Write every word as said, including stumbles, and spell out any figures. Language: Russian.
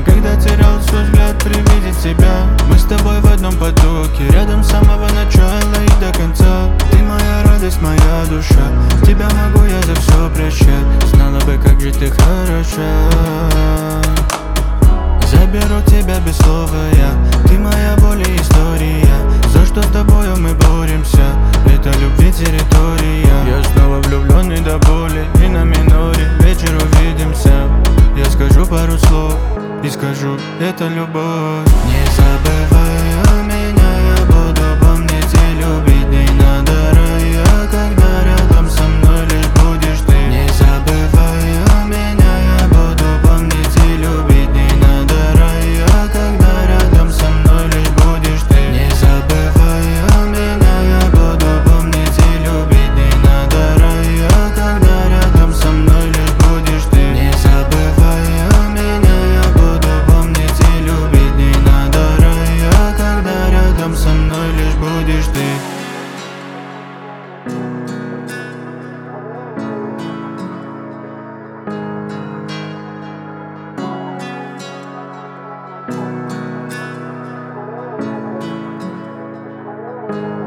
Когда терял свой взгляд при виде тебя. Мы с тобой в одном потоке, рядом с самого начала и до конца. Ты моя радость, моя душа, тебя могу я за все прощать. Знала бы, как же ты хороша. Заберу тебя без слова я, ты моя боль и история. За что с тобою мы боремся, это любви территория. Я снова влюбленный до боли и на миноре. Вечер увидимся, я скажу пару слов и скажу, это любовь. Не забывай о меня, я буду помнить и любить. Не надо рая, когда рядом со мной лишь будешь ты. Не забывай о меня, я буду помнить и любить. Не надо рая, когда рядом со мной лишь будешь ты. Не забывай о меня, я буду помнить и любить. Не надо рая, когда рядом со мной лишь будешь ты. Не забывай о меня, я буду помнить и любить. Не надо рая, когда рядом со мной лишь будешь ты. Thank you.